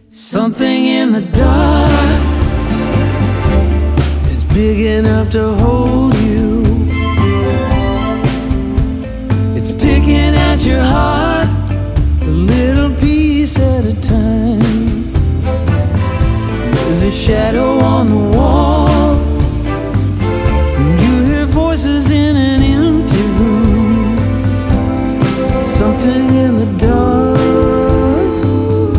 Something in the dark is big enough to hold you. It's picking at your heart.